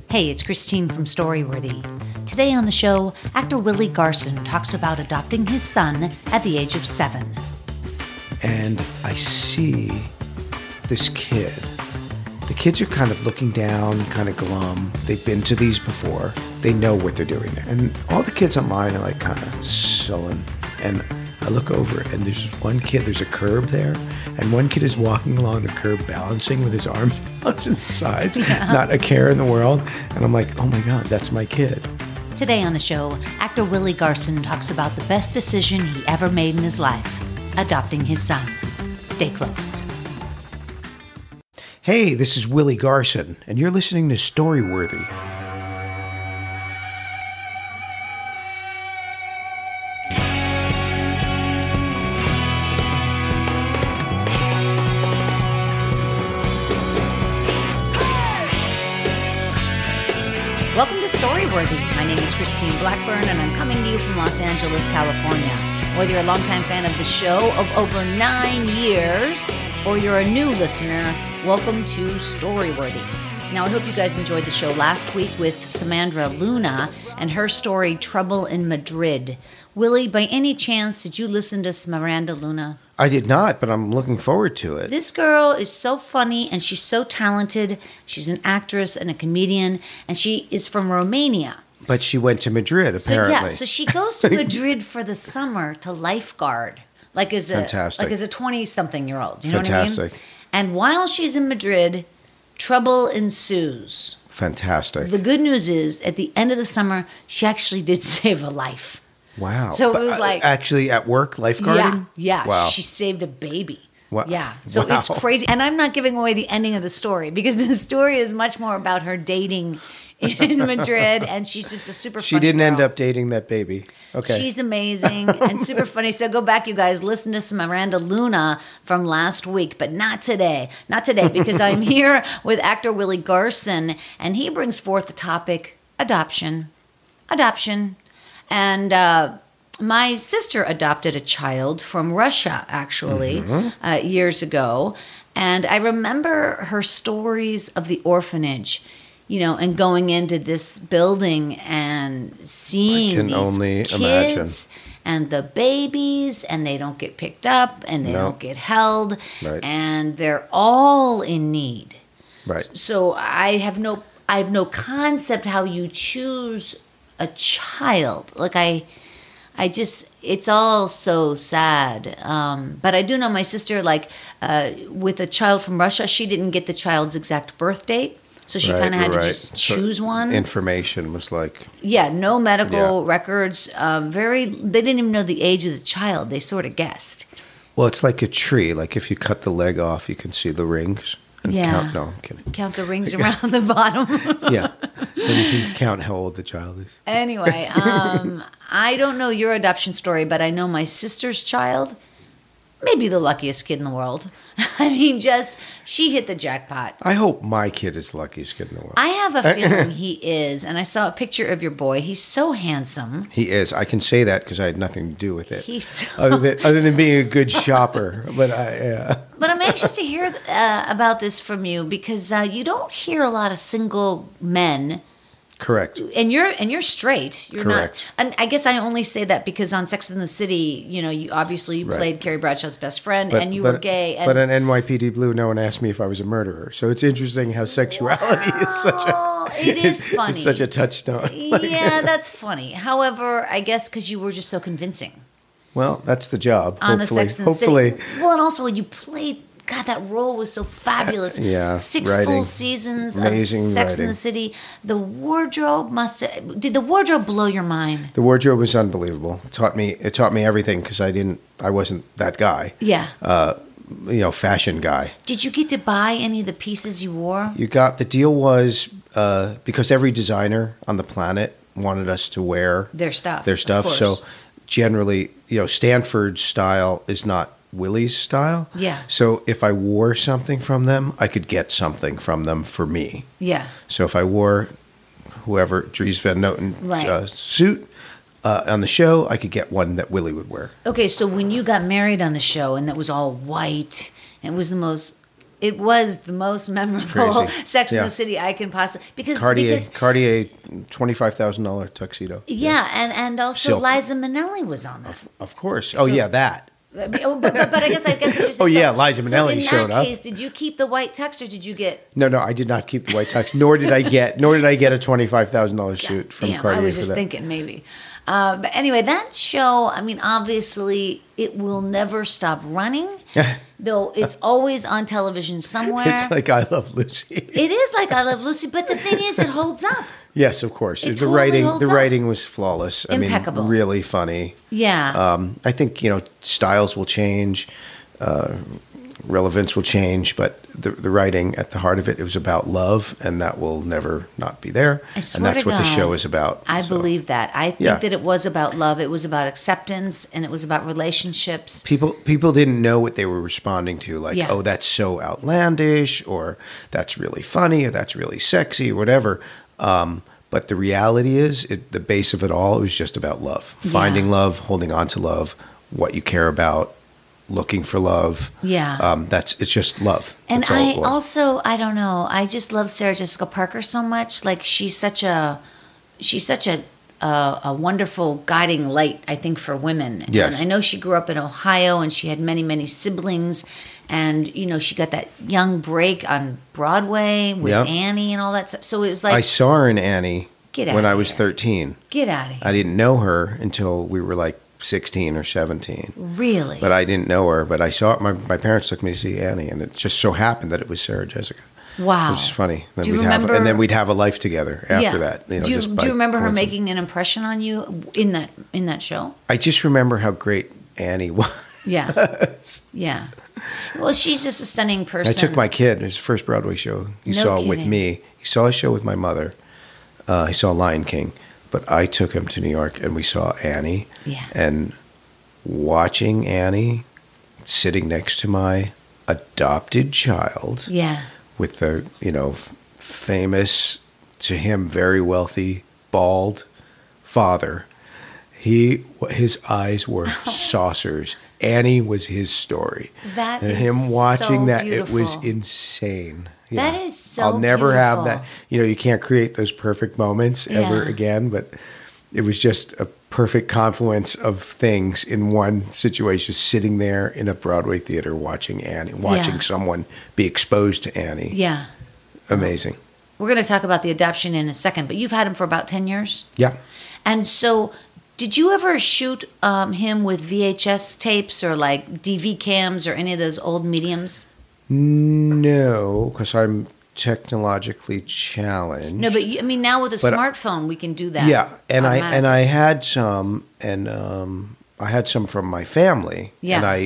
Hey, it's Christine from Storyworthy. Today on the show, actor Willie Garson talks about adopting his son at the age of 7. And I see this kid. The kids are kind of looking down, kind of glum. They've been to these before. They know what they're doing there. And all the kids online are like kind of sullen. And I look over and there's one kid, there's a curb there. And one kid is walking along the curb balancing with his arms out to the sides. Yeah. Not a care in the world. And I'm like, oh my God, that's my kid. Today on the show, actor Willie Garson talks about the best decision he ever made in his life, adopting his son. Stay close. Hey, this is Willie Garson, and you're listening to Storyworthy. Welcome to Storyworthy. My name is Christine Blackburn, and I'm coming to you from Los Angeles, California. Whether you're a longtime fan of the show of over 9 years, or you're a new listener, welcome to Storyworthy. Now, I hope you guys enjoyed the show last week with Samandra Luna and her story, Trouble in Madrid. Willie, by any chance, did you listen to Samandra Luna? I did not, but I'm looking forward to it. This girl is so funny and she's so talented. She's an actress and a comedian, and she is from Romania. But she went to Madrid, apparently. So she goes to Madrid for the summer to lifeguard, like as a 20-something-year-old. You know Fantastic. What I mean? And while she's in Madrid, trouble ensues. Fantastic. The good news is, at the end of the summer, she actually did save a life. Wow. So it was like... Actually at work, lifeguarding? Yeah. Wow. She saved a baby. Wow. Yeah. So It's crazy. And I'm not giving away the ending of the story, because the story is much more about her dating in Madrid, and she's just a super funny She didn't girl. end up dating that baby. Okay. She's amazing and super funny. So go back, you guys, listen to some Miranda Luna from last week, but not today. Not today, because I'm here with actor Willie Garson, and he brings forth the topic, adoption. And my sister adopted a child from Russia, actually, years ago. And I remember her stories of the orphanage, you know, and going into this building and seeing these kids and the babies, and they don't get picked up and they don't get held, and they're all in need. Right. So I have no concept how you choose a child. Like I just, it's all so sad. But I do know my sister, with a child from Russia, she didn't get the child's exact birth date. So she kind of had to just choose one. Information was like... Yeah, no medical records. They didn't even know the age of the child. They sort of guessed. Well, it's like a tree. Like if you cut the leg off, you can see the rings. And count. No, I'm kidding. Count the rings around the bottom. Yeah. Then you can count how old the child is. Anyway, I don't know your adoption story, but I know my sister's child, maybe the luckiest kid in the world. I mean, she hit the jackpot. I hope my kid is the luckiest kid in the world. I have a feeling he is, and I saw a picture of your boy. He's so handsome. He is. I can say that because I had nothing to do with it. He's so other than being a good shopper. But But I'm anxious to hear about this from you, because you don't hear a lot of single men. Correct. And you're straight. You're Correct. not. I guess I only say that because on Sex and the City, you know, you played Carrie Bradshaw's best friend, and you were gay. But on NYPD Blue, no one asked me if I was a murderer. So it's interesting how sexuality is such a touchstone. Yeah, that's funny. However, I guess because you were just so convincing. Well, that's the job. On hopefully. the Sex and the City. Well, and also you played. God, that role was so fabulous. 6 full seasons Amazing of Sex writing. and the City. The wardrobe did the wardrobe blow your mind? The wardrobe was unbelievable. It taught me everything because I wasn't that guy. Yeah. Fashion guy. Did you get to buy any of the pieces you wore? The deal was because every designer on the planet wanted us to wear their stuff. So generally, Stanford's style is not Willie's style. Yeah. So if I wore something from them, I could get something from them for me. Yeah. So if I wore whoever Dries Van Noten suit on the show, I could get one that Willie would wear. Okay, so when you got married on the show and that was all white, and it was the most It was the most memorable Crazy. Sex in Yeah. the City I can possibly because Cartier because $25,000 tuxedo. yeah, and also Silk. Liza Minnelli was on that. Of course. Oh, yeah, that. But I guess what you're saying. Oh, yeah, Liza Minnelli so showed in up. that case, did you keep the white tux or did you get? No, I did not keep the white tux, nor did I get a $25,000 suit from Damn, Cartier I was for just that. thinking maybe. But anyway, that show, I mean, obviously, it will never stop running. Though it's always on television somewhere. It's like I Love Lucy. It is like I Love Lucy, but the thing is, it holds up. Yes, of course. It The totally holds the up. writing was flawless. Impeccable. I mean, really funny. Yeah. I think styles will change, relevance will change, but the writing at the heart of it, it was about love, and that will never not be there. I swear and that's to what the God, show is about. I So, believe that. I think Yeah. that it was about love. It was about acceptance, and it was about relationships. people didn't know what they were responding to, like, Yeah. oh, that's so outlandish, or that's really funny, or that's really sexy, or whatever. But the reality is, the base of it all, it was just about love, finding love, holding on to love, what you care about, looking for love. Yeah. It's just love. And That's all I it was. also, I don't know, I just love Sarah Jessica Parker so much. Like she's such a wonderful guiding light, I think, for women. Yes. And I know she grew up in Ohio and she had many, many siblings. And, she got that young break on Broadway with Yep. Annie and all that stuff. So it was like, I saw her in Annie Get when outta I was here. 13. get out of here. I didn't know her until we were like 16 or 17. Really? But I didn't know her. But I saw my parents took me to see Annie, and it just so happened that it was Sarah Jessica. Wow. Which is funny. Then Do you and then remember- we'd have a life together after that. Do just you by remember her coincidence. making an impression on you in that show? I just remember how great Annie was. Yeah. Yeah. Well, she's just a stunning person. I took my kid. His first Broadway show. He No saw it with kidding. me. He saw a show with my mother. He saw Lion King. But I took him to New York, and we saw Annie. Yeah. And watching Annie sitting next to my adopted child Yeah. with the, famous, to him, very wealthy, bald father. His eyes were saucers. Annie was his story. That and is him watching so that, it was beautiful. insane. That is so I'll never have beautiful. that. You can't create those perfect moments ever Yeah. again, but it was just a perfect confluence of things in one situation, sitting there in a Broadway theater watching Annie, watching Yeah. someone be exposed to Annie. Yeah. Amazing. We're going to talk about the adoption in a second, but you've had him for about 10 years. Yeah. And so, did you ever shoot him with VHS tapes or like DV cams or any of those old mediums? No, because I'm technologically challenged. No, but now with a But- smartphone, we can do that. Yeah, and automatically. I had some, and I had some from my family. Yeah. And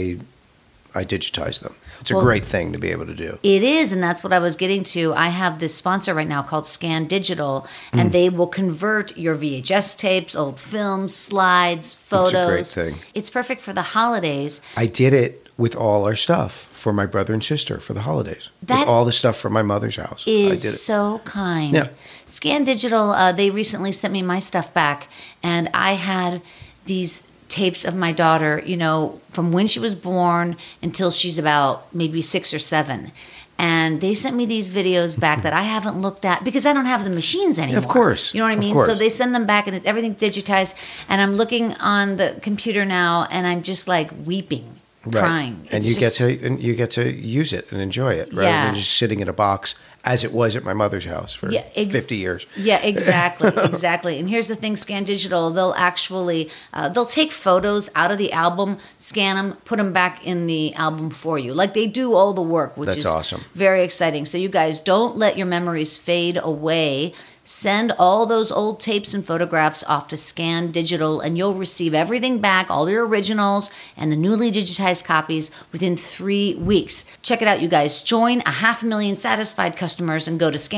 I digitized them. It's Well- a great thing to be able to do. It is, and that's what I was getting to. I have this sponsor right now called Scan Digital, and they will convert your VHS tapes, old films, slides, photos. great thing. It's perfect for the holidays. I did it with all our stuff for my brother and sister for the holidays. That with all the stuff from my mother's house. I did it. Is so kind. Yeah. Scan Digital, they recently sent me my stuff back, and I had these tapes of my daughter, from when she was born until she's about maybe 6 or 7. And they sent me these videos back that I haven't looked at because I don't have the machines anymore. Of course. You know what I Of mean? course. So they send them back and everything's digitized. And I'm looking on the computer now and I'm just like weeping, crying. And It's you get to use it and enjoy it rather Yeah. than just sitting in a box as it was at my mother's house for Yeah, 50 years. Yeah, exactly, exactly. And here's the thing: Scan Digital, they'll actually they'll take photos out of the album, scan them, put them back in the album for you. Like they do all the work, which That's is awesome. very exciting. So you guys don't let your memories fade away. Send all those old tapes and photographs off to Scan Digital, and you'll receive everything back, all your originals and the newly digitized copies within 3 weeks. Check it out, you guys. Join 500,000 satisfied customers and go to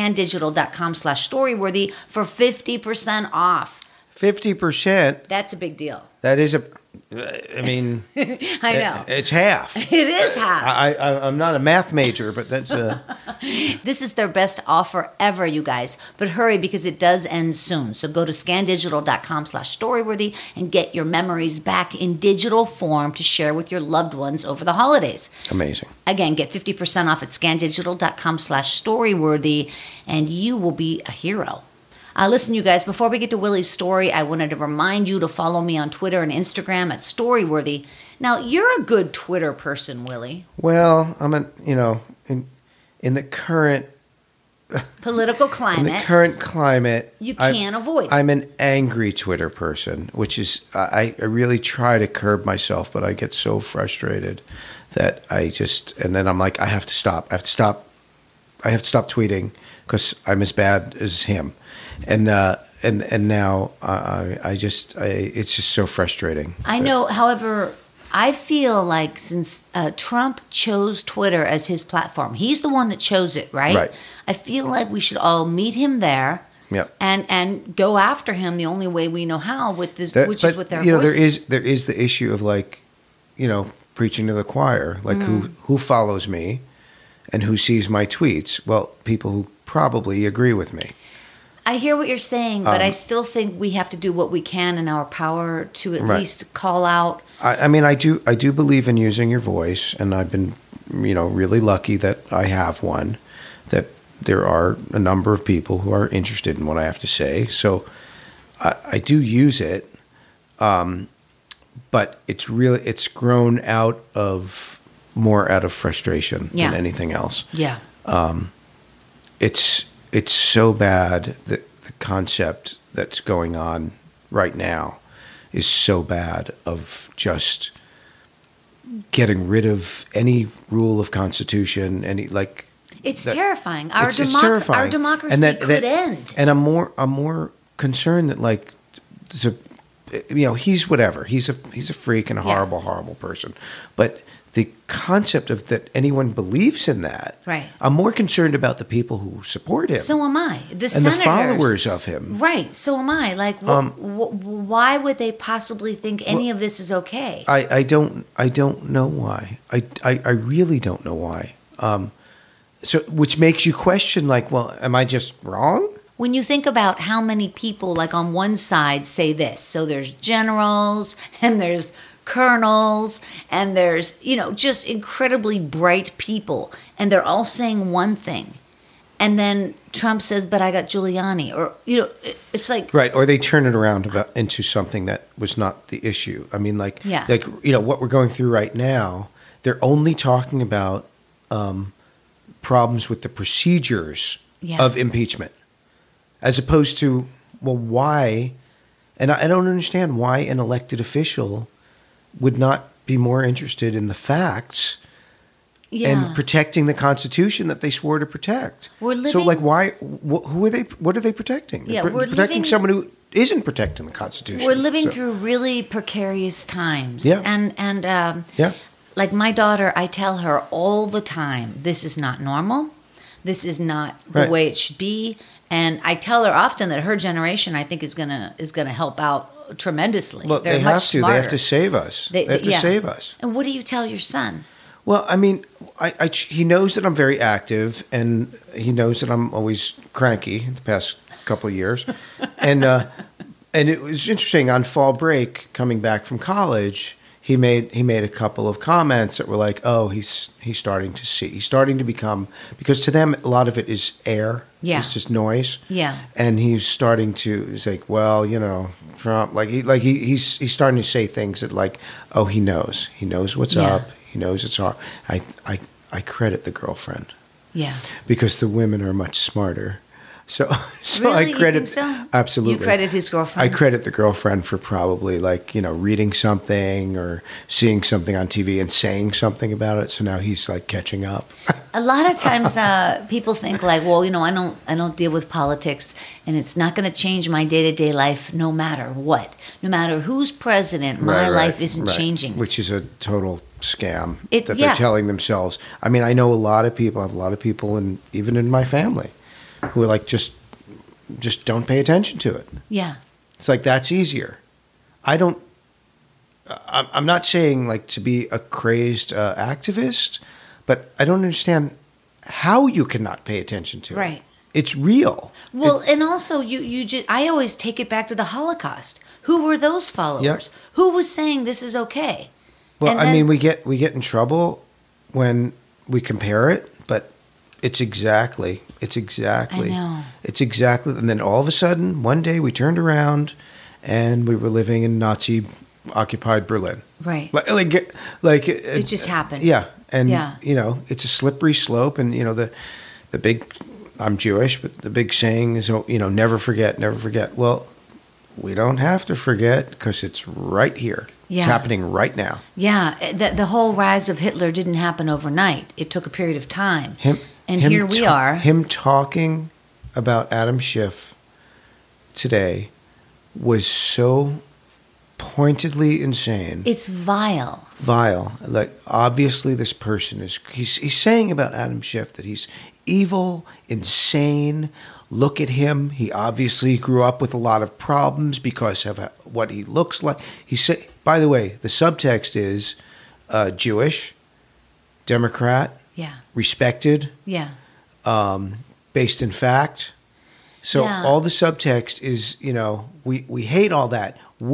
scandigital.com/storyworthy for 50% off. 50%, That's a big deal. that is I mean, I know. it's half. It is half. I'm not a math major, but that's This is their best offer ever, you guys. But hurry, because it does end soon. So go to scandigital.com/storyworthy and get your memories back in digital form to share with your loved ones over the holidays. amazing. Again, get 50% off at scandigital.com/storyworthy, and you will be a hero. Listen, you guys, before we get to Willie's story, I wanted to remind you to follow me on Twitter and Instagram at Storyworthy. Now, you're a good Twitter person, Willie. Well, in the current Political climate. In the current climate, you can't avoid it. I'm an angry Twitter person, which is I really try to curb myself, but I get so frustrated that and then I'm like, I have to stop tweeting because I'm as bad as him, and now it's just so frustrating. I know, however, I feel like since Trump chose Twitter as his platform, he's the one that chose it, right? Right. I feel like we should all meet him there. Yep. And go after him the only way we know how, which is with their voices. There is the issue of preaching to the choir, who follows me and who sees my tweets. Well, people who probably agree with me. I hear what you're saying, but I still think we have to do what we can in our power to at least call out. I do believe in using your voice, and I've been, really lucky that I have one, that there are a number of people who are interested in what I have to say. So I do use it, but it's grown out of frustration than anything else. Yeah. It's so bad that the concept that's going on right now is so bad of just getting rid of any rule of constitution, it's terrifying. Our it's terrifying. Our democracy could end. And I'm more concerned that he's whatever. He's a freak and a horrible person. But the concept of that anyone believes in that, right? I'm more concerned about the people who support him. So am I. The followers of him, right? So am I. Why would they possibly think any of this is okay? I don't know why. I really don't know why. So which makes you question, am I just wrong? When you think about how many people, on one side, say this, so there's generals and there's colonels and there's, just incredibly bright people, and they're all saying one thing. And then Trump says, but I got Giuliani, or, it's like... Right, or they turn it around into something that was not the issue. I mean, what we're going through right now, they're only talking about problems with the procedures of impeachment, as opposed to, why... And I don't understand why an elected official would not be more interested in the facts and protecting the Constitution that they swore to protect. Why? Who are they? What are they protecting? Yeah, They're protecting someone who isn't protecting the Constitution. We're living through really precarious times. Yeah. And like my daughter, I tell her all the time, this is not normal. This is not the way it should be. And I tell her often that her generation, I think, is gonna help out tremendously. Well, They're they much have to. smarter. They have to save us. They have to save us. And what do you tell your son? Well, I mean, he knows that I'm very active, and he knows that I'm always cranky the past couple of years. And it was interesting, on fall break, coming back from college, he made a couple of comments that were like, oh, he's starting to see. He's starting to become, because to them, a lot of it is air. Yeah. It's just noise. Yeah. And he's starting to, he's like, well, Trump, he's starting to say things that oh, he knows what's up. He knows it's hard. I credit the girlfriend. Yeah. Because the women are much smarter. So really? I credit, you think so? Absolutely. You credit his girlfriend? I credit the girlfriend for probably reading something or seeing something on TV and saying something about it. So now he's catching up. A lot of times people think I don't deal with politics, and it's not going to change my day-to-day life no matter what. No matter who's president, my life isn't changing. Which is a total scam that they're telling themselves. I mean, I know a lot of people, even in my family, who are just don't pay attention to it. Yeah. It's that's easier. I don't I'm not saying like to be a crazed activist, but I don't understand how you cannot pay attention to it. Right. It's real. Well, and also you just, I always take it back to the Holocaust. Who were those followers? Yep. Who was saying this is okay? Well, And I then- mean, we get in trouble when we compare it, but it's exactly. I know. It's exactly. And then all of a sudden, one day we turned around, and we were living in Nazi-occupied Berlin. Right. Like It just happened. Yeah, and Yeah. it's a slippery slope, and the big. I'm Jewish, but the big saying is, never forget, never forget. Well, we don't have to forget because it's right here. Yeah. It's happening right now. Yeah, the whole rise of Hitler didn't happen overnight. It took a period of time. Here we are. Him talking about Adam Schiff today was so pointedly insane. It's vile. Vile. Like, obviously this person he's saying about Adam Schiff that he's evil, insane. Look at him. He obviously grew up with a lot of problems because of what he looks like. By the way, the subtext is Jewish, Democrat, Yeah. respected, Yeah. based in fact. So Yeah. all the subtext is, we hate all that.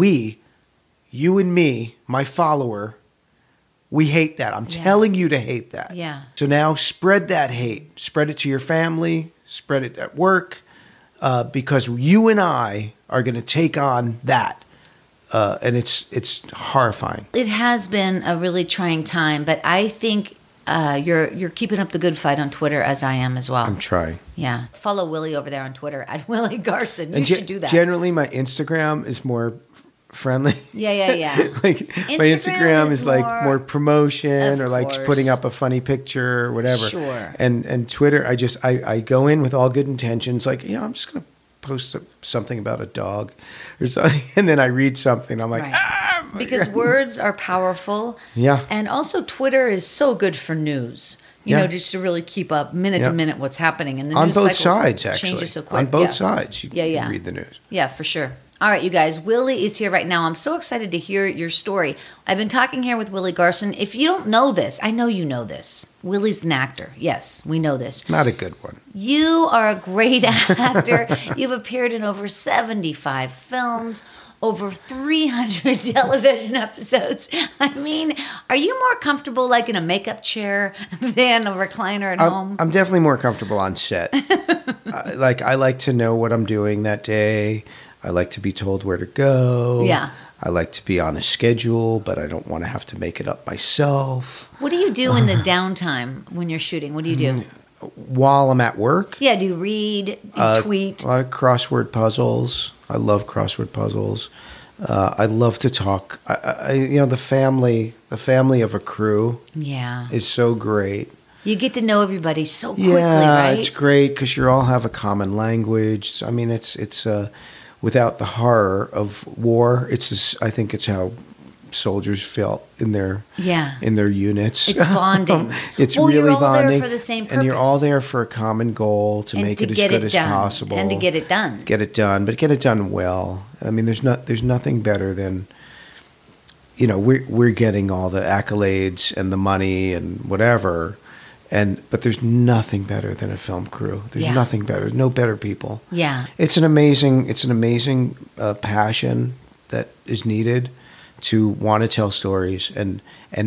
You and me, my follower, we hate that. I'm Yeah. telling you to hate that. Yeah. So now spread that hate. Spread it to your family. Spread it at work. Because you and I are going to take on that. And it's horrifying. It has been a really trying time, but I think you're keeping up the good fight on Twitter, as I am as well. I'm trying. Yeah. Follow Willie over there on Twitter at Willie Garson. You And should do that. Generally, my Instagram is more friendly. Yeah. Like my Instagram is like more promotion Of or like course. putting up a funny picture or whatever. Sure. And Twitter, I go in with all good intentions. Like, I'm just gonna post something about a dog or something, and then I read something. I'm like, Right. Because words are powerful. Yeah. And also Twitter is so good for news. You Yeah. know, just to really keep up minute to Yeah. minute what's happening. And the on news both cycle sides, actually. changes so quick. On both Yeah. sides, you Yeah. can read the news. Yeah, for sure. All right, you guys. Willie is here right now. I'm so excited to hear your story. I've been talking here with Willie Garson. If you don't know this, I know you know this. Willie's an actor. Yes, we know this. Not a good one. You are a great actor. You've appeared in over 75 films, over 300 television episodes. I mean, are you more comfortable like in a makeup chair than a recliner at home? I'm definitely more comfortable on set. I like to know what I'm doing that day. I like to be told where to go. Yeah. I like to be on a schedule, but I don't want to have to make it up myself. What do you do in the downtime when you're shooting? What do you do? While I'm at work, Yeah, do you read? Do you tweet? a lot of crossword puzzles. I love crossword puzzles. I love to talk. The family of a crew Yeah. is so great. You get to know everybody so quickly, Yeah, right? it's great because you all have a common language. I mean, it's without the horror of war. I think it's how soldiers felt in their units. It's bonding. It's Well, really you're all there bonding for the same and you're all purpose. there for a common goal to And make to it as get good it as done. possible And to get it done. Get it done, but get it done well. I mean, there's nothing better than. We're getting all the accolades and the money and whatever, but there's nothing better than a film crew. There's Yeah. nothing better. No better people. Yeah. It's an amazing passion that is needed to want to tell stories and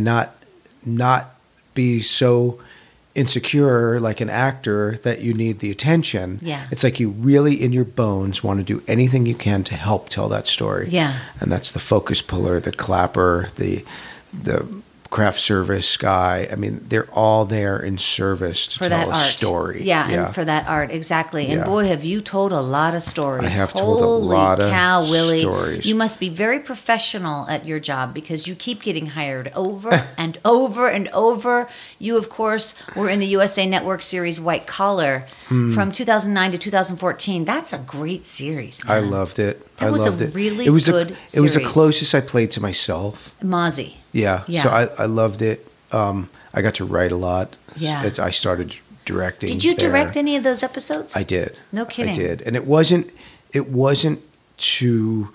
not be so insecure like an actor that you need the attention. Yeah. It's like you really in your bones want to do anything you can to help tell that story. Yeah. And that's the focus puller, the clapper, the craft service guy. I mean, they're all there in service to For tell that a art. story. Yeah, and for that art, exactly. And Yeah. boy, have you told a lot of stories. I have told a lot of Holy cow, Willie. stories. You must be very professional at your job because you keep getting hired over and over and over. You, of course, were in the USA Network series White Collar from 2009 to 2014. That's a great series, I man. loved it. That I was a loved it. really it was good It was the series. closest I played to myself. Mozzie. Yeah. Yeah. So I loved it. I got to write a lot. Yeah. I started directing. Did you there. direct any of those episodes? I did. No kidding. I did, and it wasn't to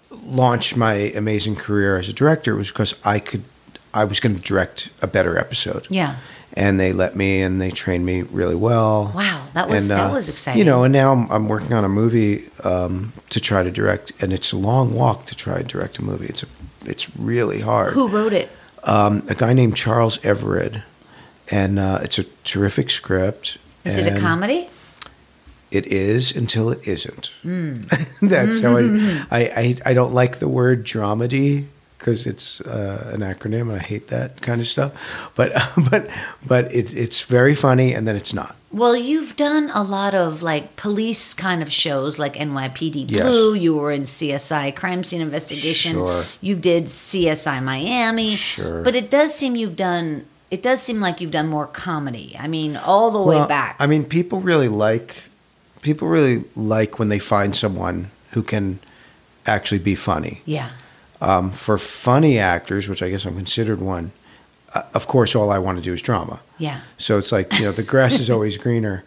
launched my amazing career as a director was because I was going to direct a better episode. Yeah. And they let me, and they trained me really well. Wow, that was exciting. You know, and now I'm working on a movie to try to direct, and it's a long walk to try and direct a movie. It's really hard. Who wrote it? A guy named Charles Everett, and it's a terrific script. Is it a comedy? It is until it isn't. That's how I don't like the word dramedy because it's an acronym and I hate that kind of stuff. But it's very funny and then it's not. Well, you've done a lot of like police kind of shows like NYPD Yes. Blue. You were in CSI Crime Scene Investigation. Sure. You did CSI Miami. Sure. But it does seem like you've done more comedy. I mean, all the way back. I mean, people really like when they find someone who can actually be funny. Yeah. For funny actors, which I guess I'm considered one, of course, all I want to do is drama. Yeah. So it's like, you know, the grass is always greener.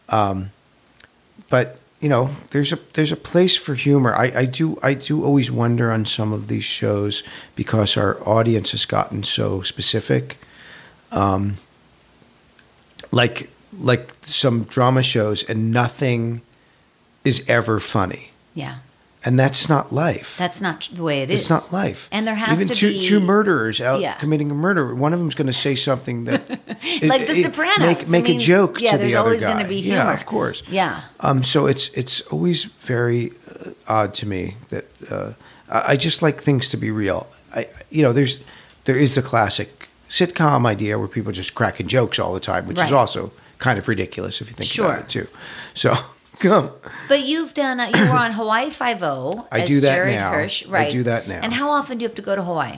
But, you know, there's a place for humor. I do always wonder on some of these shows because our audience has gotten so specific. Like some drama shows, and nothing is ever funny. Yeah. And that's not life. That's not the way it is. It's not life. And there has Even to be two murderers out Yeah. committing a murder. One of them's going to say something that like The Sopranos. make a joke to the other guy. Yeah, there's always going to be humor. Yeah, of course. Yeah. So it's always very odd to me that I just like things to be real. There is the classic sitcom idea where people just cracking jokes all the time, which is also kind of ridiculous if you think about it too. So. But you've done. You were on Hawaii Five-0 I as do that Jared now. Hirsch, right? I do that now. And how often do you have to go to Hawaii?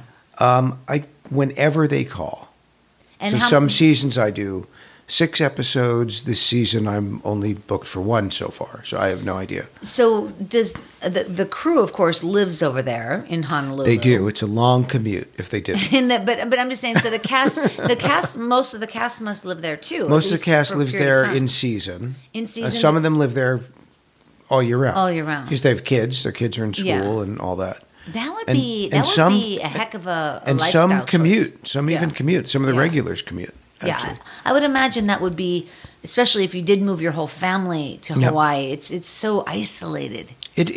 Whenever they call. And so some seasons I do 6 episodes. This season I'm only booked for 1 so far, so I have no idea. So does the crew, of course, lives over there in Honolulu? They do. It's a long commute if they didn't. But I'm just saying. So the cast, most of the cast must live there too. Most of the cast lives there in season. In season, some of them live there all year round. All year round, because they have kids. Their kids are in school and all that. That would be a heck of a and lifestyle some commute. choice. Some even commute. Some of the regulars commute. Actually. Yeah, I would imagine that would be, especially if you did move your whole family to Hawaii. It's so isolated.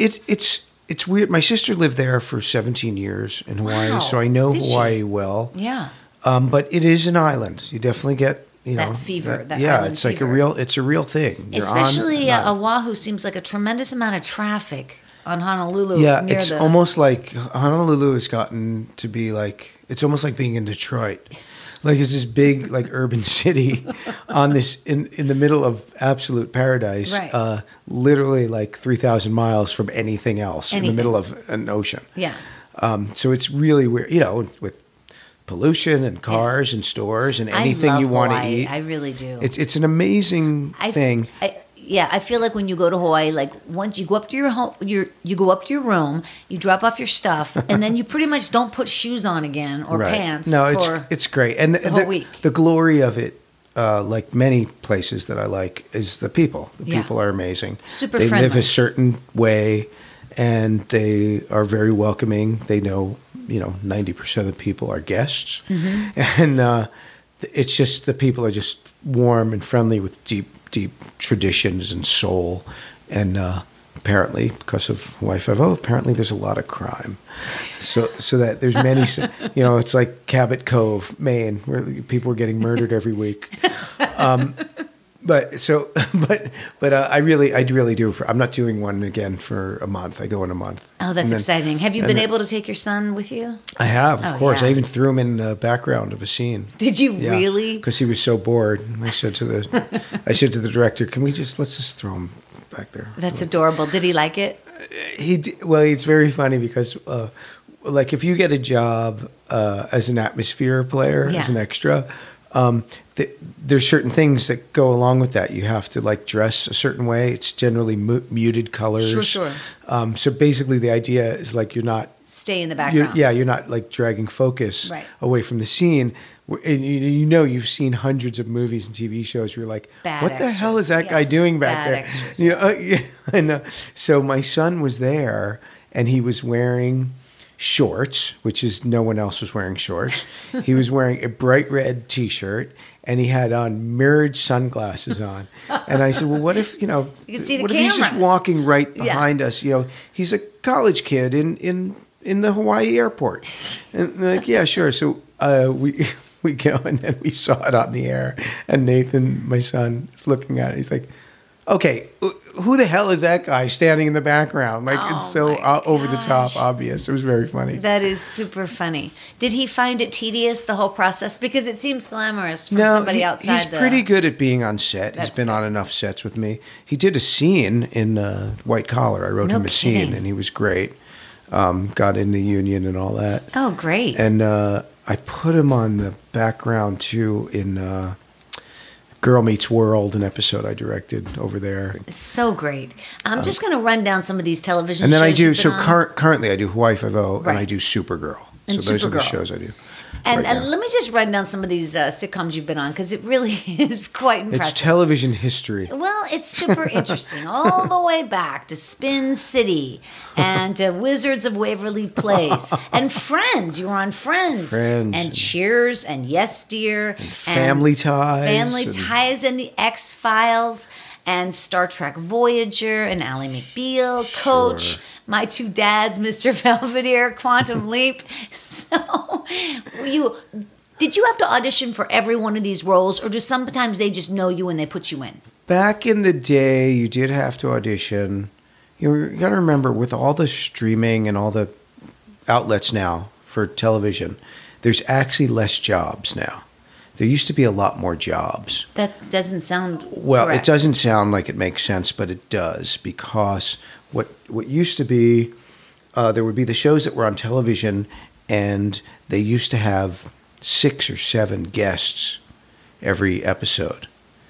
It's weird. My sister lived there for 17 years in Hawaii, so I know Hawaii well. Yeah. But it is an island. You definitely get that fever. It's like it's a real thing. Especially Oahu seems like a tremendous amount of traffic on Honolulu. Yeah, it's almost like Honolulu has gotten to be like it's almost like being in Detroit. Like it's this big like urban city on this in the middle of absolute paradise, right. Literally like 3,000 miles from anything else in the middle of an ocean. Yeah. So it's really weird, you know, with pollution and cars and stores and anything you want to eat. I really do. It's an amazing thing. I feel like when you go to Hawaii, like once you go up to your home, you go up to your room, you drop off your stuff, and then you pretty much don't put shoes on again or pants. No, it's great, and the whole week. The glory of it, like many places that I like, is the people. The people are amazing. Super they friendly. live a certain way, and they are very welcoming. They know, 90% of the people are guests, and it's just the people are just warm and friendly with deep traditions and soul, and apparently because of Hawaii Five-0, apparently there's a lot of crime. So that there's many, it's like Cabot Cove, Maine, where people are getting murdered every week. But I really do. I'm not doing one again for a month. I go in a month. Oh, that's exciting. Have you been able to take your son with you? I have, of course. Yeah. I even threw him in the background of a scene. Did you really? Because he was so bored. I said to the director, let's just throw him back there. That's adorable. Did he like it? It's very funny because like if you get a job as an atmosphere player, as an extra, there's certain things that go along with that. You have to like dress a certain way. It's generally muted colors. Sure. So basically, the idea is like you're not stay in the background. You're not like dragging focus away from the scene. And you've seen hundreds of movies and TV shows where you're like, what the hell is that guy doing back there? Extras. I know. So my son was there. and he was wearing shorts, which is no one else was wearing shorts. He was wearing a bright red T-shirt, and he had on mirrored sunglasses on. And I said, well, what if, You can see the what if he's just cameras. walking right behind us? He's a college kid in the Hawaii airport. And they're like, yeah, sure. So we go, and then we saw it on the air, and Nathan, my son, is looking at it. He's like, okay, who the hell is that guy standing in the background? Like, it's so over the top obvious. It was very funny. That is super funny. Did he find it tedious, the whole process? Because it seems glamorous from No, somebody outside. he's pretty good at being on set. He's That's been good. on enough sets with me. He did a scene in White Collar. I wrote No him a scene, kidding. and he was great. Got in the union and all that. Oh, great. And I put him on the background, too, in Girl Meets World, an episode I directed over there. So great. I'm just going to run down some of these television And then shows I do, you've so been on. currently I do Hawaii Five-0, Right. and I do Supergirl. And So those are the Supergirl. shows I do. And, right now. and let me just run down some of these sitcoms you've been on, because it really is quite impressive. It's television history. Well, it's super interesting. All the way back to Spin City and Wizards of Waverly Place and Friends. You were on Friends. Friends. And Cheers and Yes Dear. And Family Ties. Family and- Ties and the X-Files and Star Trek Voyager and Ally McBeal, Coach, Sure. My Two Dads, Mr. Belvedere, Quantum Leap. So did you have to audition for every one of these roles, or do sometimes they just know you and they put you in? Back in the day, you did have to audition. You got to remember, with all the streaming and all the outlets now for television, there's actually less jobs now. There used to be a lot more jobs. That doesn't sound Well, correct. it doesn't sound like it makes sense, but it does, because what used to be, there would be the shows that were on television, and they used to have 6 or 7 guests every episode.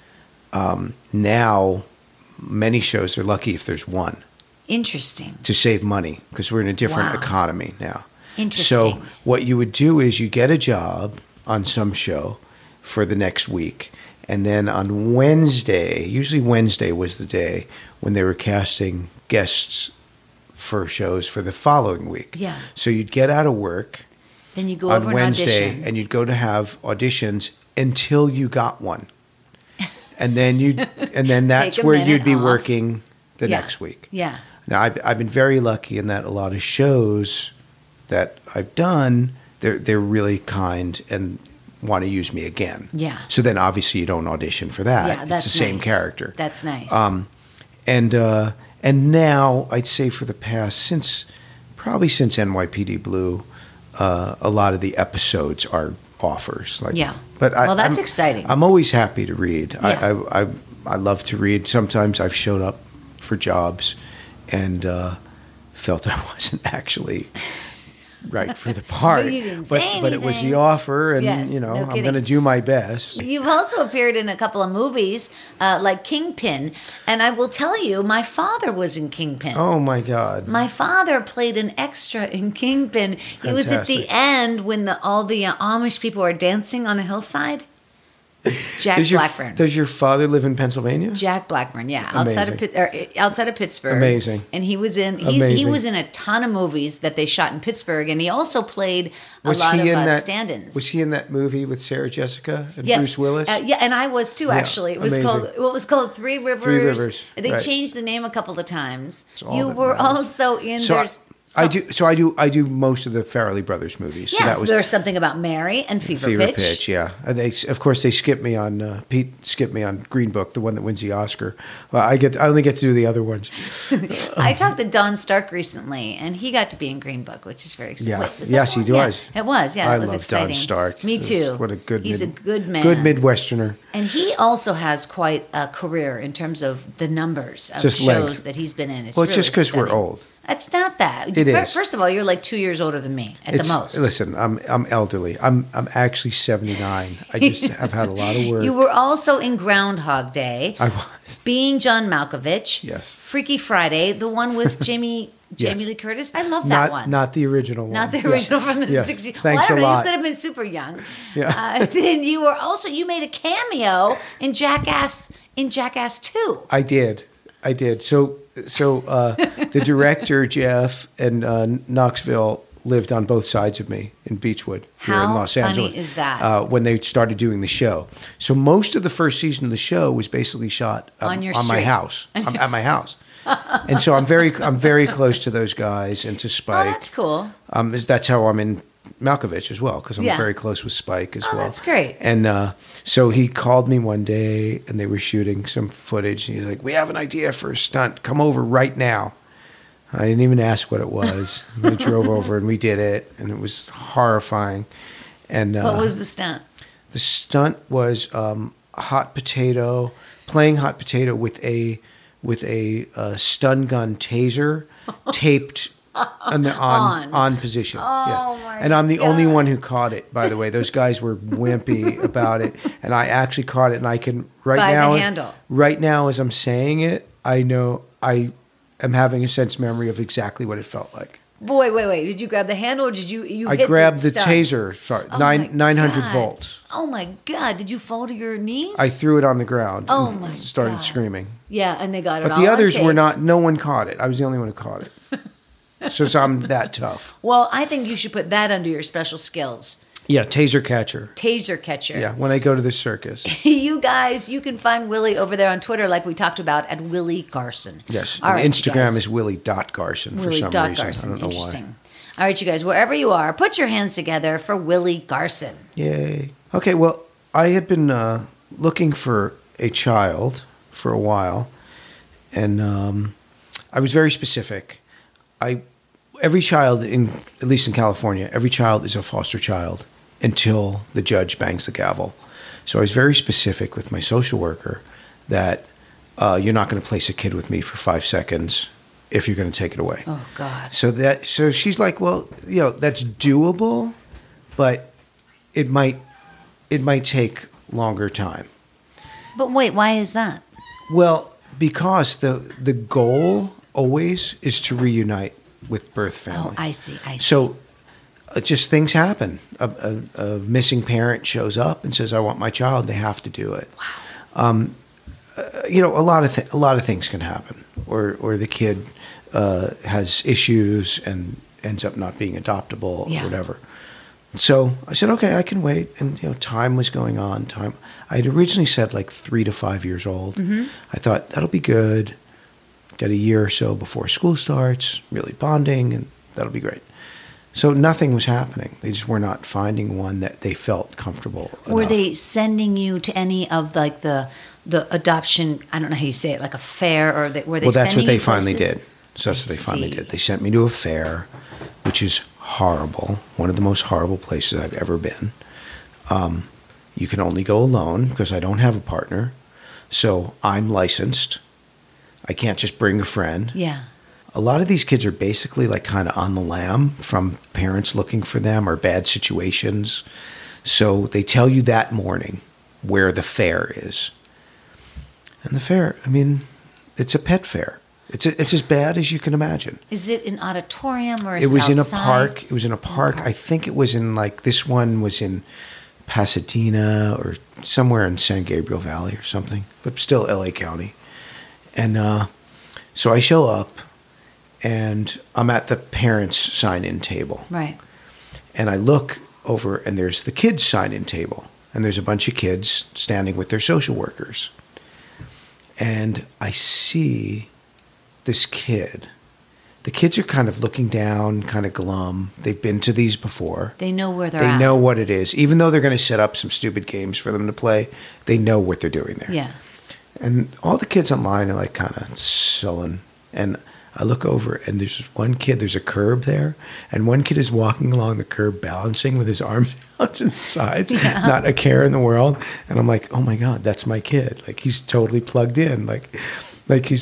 Now, many shows are lucky if there's one, Interesting. to save money, because we're in a different Wow. economy now. Interesting. So what you would do is you get a job on some show for the next week, and then on Wednesday, usually Wednesday was the day when they were casting guests for shows for the following week. Yeah. So you'd get out of work Then you go on over an Wednesday, audition. and you'd go to have auditions until you got one, and then that's Take a where minute you'd be off. working the Yeah. next week. Yeah. Now, I've been very lucky in that a lot of shows that I've done, they're really kind and want to use me again. Yeah. So then obviously you don't audition for that. Yeah, that's it's the same nice. character. That's nice. And now I'd say for the past probably since NYPD Blue, a lot of the episodes are offers. Yeah. But Well, that's I'm exciting. I'm always happy to read. Yeah. I love to read. Sometimes I've shown up for jobs and felt I wasn't actually right for the part. But you didn't say but it was anything. the offer, and Yes, no I'm kidding. going to do my best. You've also appeared in a couple of movies like Kingpin. And I will tell you, my father was in Kingpin. Oh my God! My father played an extra in Kingpin. He was at the Fantastic. end when all the Amish people are dancing on the hillside. Jack Does your Blackburn. does your father live in Pennsylvania? Jack Blackburn, yeah, Amazing. outside of Pittsburgh. Amazing. And he was in he Amazing. was in a ton of movies that they shot in Pittsburgh, and he also played a Was lot he of in that? stand-ins. Was he in that movie with Sarah Jessica and Yes. Bruce Willis? Yeah, and I was too. Actually, it was amazing. called Three Rivers. Three Rivers, They right. changed the name a couple of times. It's all You that were matters. also in. So there's I do most of the Farrelly Brothers movies. So Yes, that was there's something about Mary and Fever, Fever Pitch. Yeah. And they skipped me on Pete skipped me on Green Book, the one that wins the Oscar. Well, I only get to do the other ones. I talked to Don Stark recently, and he got to be in Green Book, which is very exciting. Yeah. Wait, was that Yes, the he one? was. Yeah, it was. Yeah, I it was love exciting. Don Stark. Me too. What a good He's a good man. Good Midwesterner. And he also has quite a career in terms of the numbers of Just shows length. that he's been in. It's Well, it's really just because we're stunning. old. It's not that. It is. First of all, you're like 2 years older than me at the most. Listen, I'm elderly. I'm actually 79. I just have had a lot of work. You were also in Groundhog Day, I was. Being John Malkovich, Yes. Freaky Friday, the one with Jamie Yes. Lee Curtis. I love that one. Not the original one. Not the Yeah. original from the Yeah. 60s. Thanks well, I don't a know. lot. You could have been super young. Yeah. Then you made a cameo in Jackass 2. I did. So the director, Jeff, and Knoxville lived on both sides of me in Beechwood here in Los Angeles. How funny is that? When they started doing the show. So most of the first season of the show was basically shot on my house, at my house. And so I'm very close to those guys and to Spike. Oh, that's cool. That's how I'm in Malkovich as well, because I'm very close with Spike as well. That's great. And so he called me one day, and they were shooting some footage, and he's like, "We have an idea for a stunt. Come over right now." I didn't even ask what it was. We drove over, and we did it, and it was horrifying. And what was the stunt? The stunt was hot potato, playing hot potato with a stun gun taser taped on position. Yes. And I'm the only one who caught it, by the way. Those guys were wimpy about it, and I actually caught it, and I can By the handle. Right now as I'm saying it, I know I am having a sense memory of exactly what it felt like. Wait. Did you grab the handle, or did you I hit grabbed the stuff? taser. Sorry, 900 volts. Oh my God! Did you fall to your knees? I threw it on the ground. Oh and my started God. screaming. Yeah, and they got it. But all the on others tape. were not. No one caught it. I was the only one who caught it. So I'm that tough. Well, I think you should put that under your special skills. Yeah, taser catcher. Taser catcher. Yeah, when I go to the circus. You guys, you can find Willie over there on Twitter, like we talked about, at Willie Garson. Yes. All And right, you Instagram guys. is willie.garson for some Willie.Garson. reason. I don't know Interesting. why. All right, you guys, wherever you are, put your hands together for Willie Garson. Yay. Okay, well, I had been looking for a child for a while, and I was very specific. Every child, at least in California, every child is a foster child until the judge bangs the gavel. So I was very specific with my social worker that you're not going to place a kid with me for 5 seconds if you're going to take it away. Oh, God. So she's like, well, that's doable, but it might take longer time. But wait, why is that? Well, because the goal always is to reunite with birth family. Oh, I see. So just things happen. A missing parent shows up and says, "I want my child." They have to do it. Wow. A lot of things can happen, or the kid has issues and ends up not being adoptable or whatever. So I said, okay, I can wait. And time was going on. I had originally said like 3 to 5 years old. Mm-hmm. I thought that'll be good. Get a year or so before school starts, really bonding, and that'll be great. So nothing was happening. They just were not finding one that they felt comfortable Were enough. they sending you to any of like the adoption? I don't know how you say it, like a fair, or were they? Well, that's sending what they you finally places? did. So that's what they finally see. did. They sent me to a fair, which is horrible. One of the most horrible places I've ever been. You can only go alone because I don't have a partner. So I'm licensed. I can't just bring a friend. Yeah. A lot of these kids are basically like kind of on the lam from parents looking for them or bad situations. So they tell you that morning where the fair is. And the fair, I mean, it's a pet fair. It's as bad as you can imagine. Is it an auditorium or is it was in a outside? park. It was in a park. I think it was in this one was in Pasadena or somewhere in San Gabriel Valley or something, but still LA County. And so I show up and I'm at the parents' sign-in table. Right. And I look over and there's the kids' sign-in table. And there's a bunch of kids standing with their social workers. And I see this kid. The kids are kind of looking down, kind of glum. They've been to these before. They know where they're They at. know what it is. Even though they're going to set up some stupid games for them to play, they know what they're doing there. Yeah. And all the kids online are like kind of sullen. And I look over and there's one kid, there's a curb there. And one kid is walking along the curb balancing with his arms out to the sides, not a care in the world. And I'm like, oh my God, that's my kid. Like he's totally plugged in. Like he's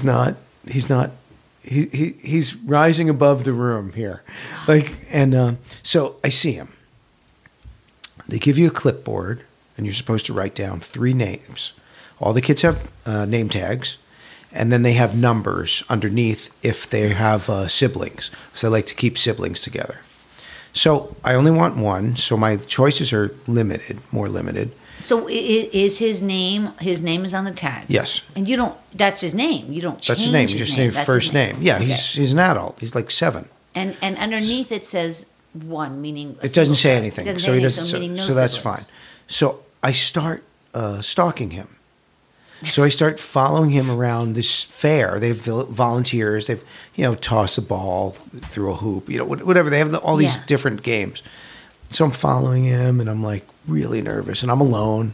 rising above the room here. So I see him. They give you a clipboard and you're supposed to write down 3 names. All the kids have name tags, and then they have numbers underneath if they have siblings. So they like to keep siblings together. So I only want one, so my choices are more limited. So is his name? His name is on the tag. Yes. And you don't. That's his name. You don't change That's his name. his You just name. name That's first his name. name. Yeah, Okay. he's an adult. He's like 7. And underneath it says 1, meaning a It doesn't single say child. anything, It doesn't so say he anything, doesn't. so meaning no So that's siblings. fine. So I start stalking him. So I start following him around this fair. They have volunteers. They've toss a ball through a hoop. Whatever. They have all these Yeah. different games. So I'm following him, and I'm like really nervous, and I'm alone.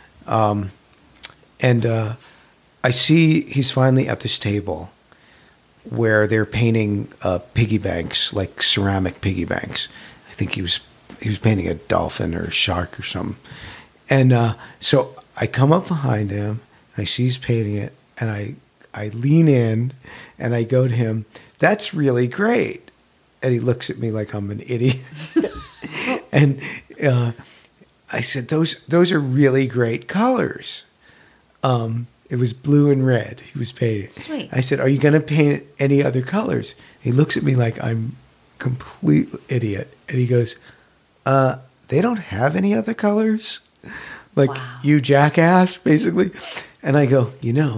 And I see he's finally at this table where they're painting piggy banks, like ceramic piggy banks. I think he was painting a dolphin or a shark or something. And so I come up behind him, and I see he's painting it, and I lean in, and I go to him, "That's really great." And he looks at me like I'm an idiot. And I said, those are really great colors. It was blue and red he was painting. Sweet. I said, "Are you going to paint any other colors?" He looks at me like I'm a complete idiot. And he goes, "They don't have any other colors? Like, Wow. you jackass," basically. And I go,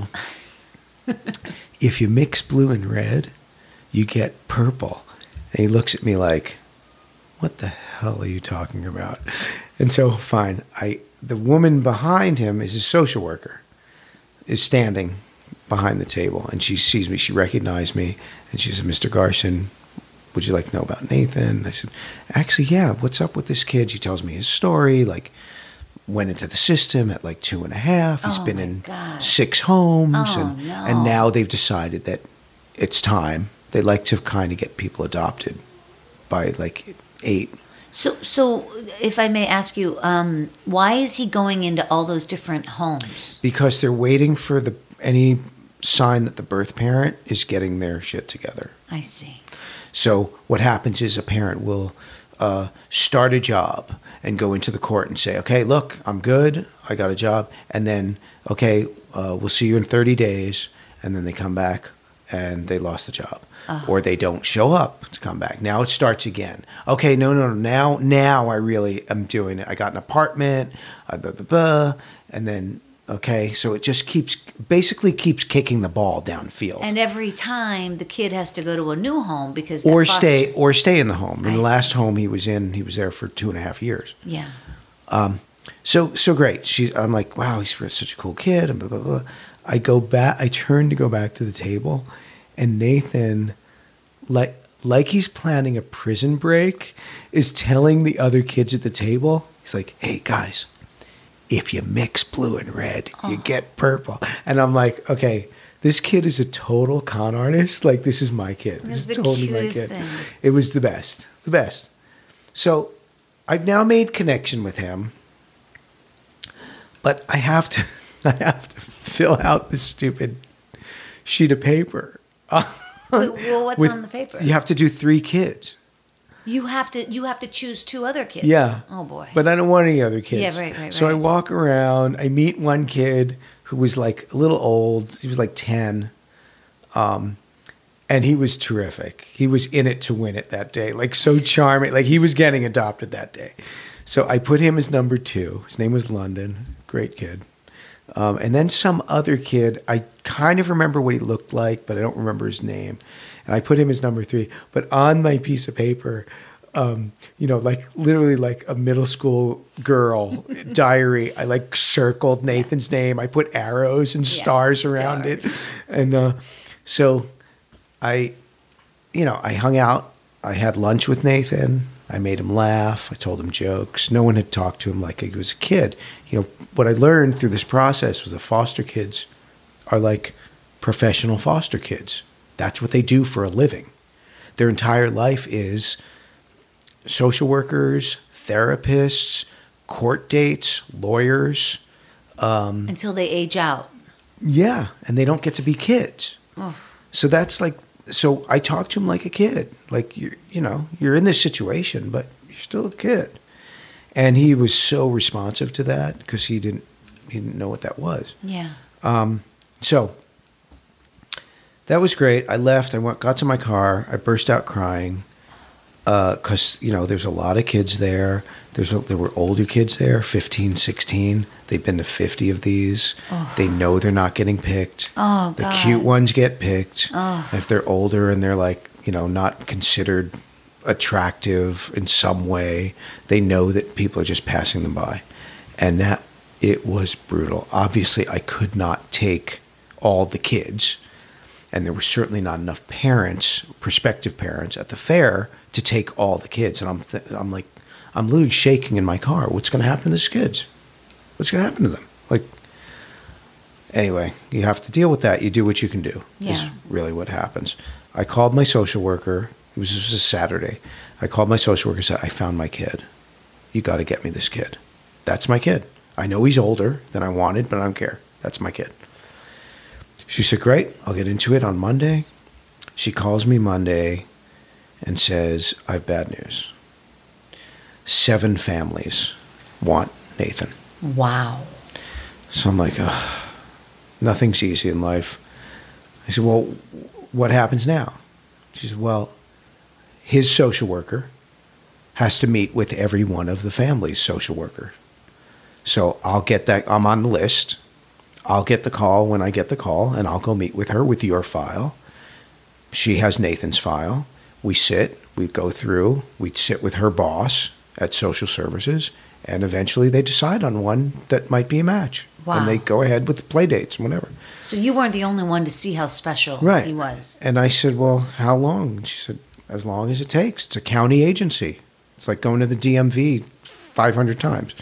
if you mix blue and red, you get purple. And he looks at me like, "What the hell are you talking about?" And so, fine. The woman behind him is a social worker, is standing behind the table, and she sees me. She recognized me, and she said, "Mr. Garson, would you like to know about Nathan?" And I said, "Actually, yeah. What's up with this kid?" She tells me his story. Like, went into the system at like 2.5. He's Oh, been my in God. 6 homes, Oh, no. and now they've decided that it's time. They like to kind of get people adopted by like 8. So if I may ask you, why is he going into all those different homes? Because they're waiting for any sign that the birth parent is getting their shit together. I see. So what happens is a parent will start a job and go into the court and say, "Okay, look, I'm good. I got a job." And then, "Okay, we'll see you in 30 days." And then they come back and they lost the job. Or they don't show up to come back. Now it starts again. "Okay, no. Now I really am doing it. I got an apartment, blah, blah, blah." And then, okay, so it just basically keeps kicking the ball downfield. And every time the kid has to go to a new home because Or that stay in the home. In I the last see. home he was in, he was there for 2.5 years. Yeah. So great. I'm like, wow, he's such a cool kid. And blah, blah, blah. I go back. I turn to go back to the table, and Nathan, like he's planning a prison break, is telling the other kids at the table. He's like, "Hey guys, if you mix blue and red, you get purple." And I'm like, okay, this kid is a total con artist. Like, this is my kid. This is the totally my cutest kid. thing. It was the best. So I've now made connection with him, but I have to fill out this stupid sheet of paper. Well, what's on the paper? You have to do 3 kids. You have to choose 2 other kids. Yeah. Oh boy. But I don't want any other kids. Yeah, right. So I walk around. I meet one kid who was like a little old. He was like 10. And he was terrific. He was in it to win it that day. Like, so charming. Like, he was getting adopted that day. So I put him as number 2. His name was London. Great kid. And then some other kid, I kind of remember what he looked like, but I don't remember his name. And I put him as number 3. But on my piece of paper, like literally like a middle school girl diary, I like circled Nathan's name. I put arrows and stars around it. And so I hung out. I had lunch with Nathan. I made him laugh. I told him jokes. No one had talked to him like he was a kid. What I learned through this process was that foster kids are like professional foster kids. That's what they do for a living. Their entire life is social workers, therapists, court dates, lawyers. Until they age out. Yeah, and they don't get to be kids. Oh. So that's like, so I talked to him like a kid. Like, you're in this situation, but you're still a kid. And he was so responsive to that because he didn't know what that was. Yeah. So that was great. I left. Got to my car. I burst out crying. because, there's a lot of kids there. There were older kids there, 15, 16. They've been to 50 of these. Oh. They know they're not getting picked. Oh, the God. cute ones get picked. Oh. If they're older and they're like, not considered attractive in some way, they know that people are just passing them by. And it was brutal. Obviously, I could not take all the kids, and there were certainly not enough parents, prospective parents, at the fair to take all the kids. And I'm literally shaking in my car. What's going to happen to these kids? What's going to happen to them? Anyway, you have to deal with that. You do what you can do. Yeah. Is really what happens. I called my social worker. This was a Saturday. I called my social worker and said, I found my kid. You got to get me this kid. That's my kid. I know he's older than I wanted, but I don't care. That's my kid. She said, great. I'll get into it on Monday. She calls me Monday and says, I have bad news. 7 families want Nathan. Wow. So I'm like, nothing's easy in life. I said, well, what happens now? She said, well, his social worker has to meet with every one of the family's social worker. So I'll get that. I'm on the list. I'll get the call when I get the call, and I'll go meet with her with your file. She has Nathan's file. We go through, we sit with her boss at social services, and eventually they decide on one that might be a match. Wow. And they go ahead with the play dates and whatever. So you weren't the only one to see how special Right. he was. And I said, well, how long? And she said, as long as it takes. It's a county agency. It's like going to the DMV 500 times.